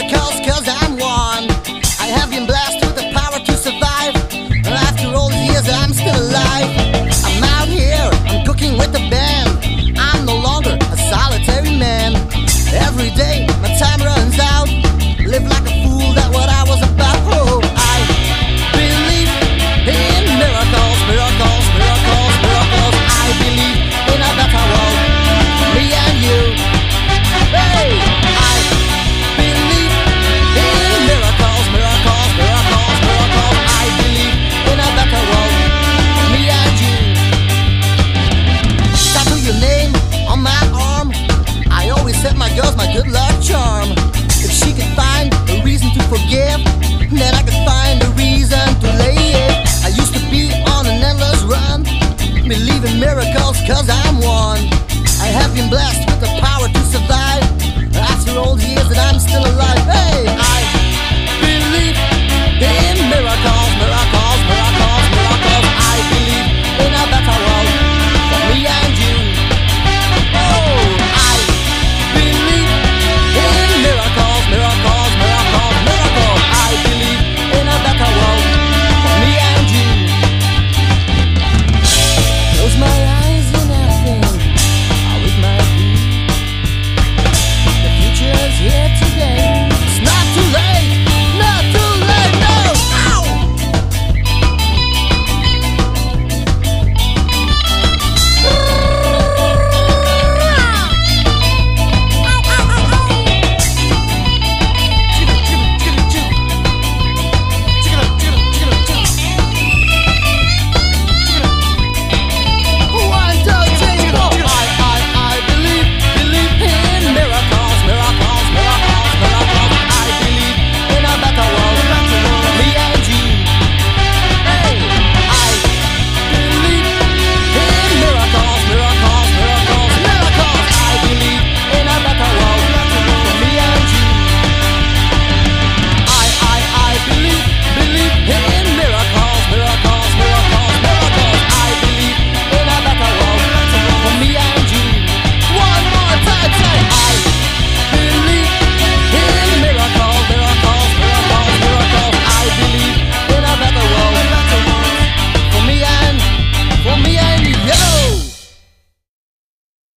miracles, cause I'm one. I have been blessed with the power to survive. After all these years I'm still alive. I'm out here, I'm cooking with the band. I'm no longer a solitary man. Every day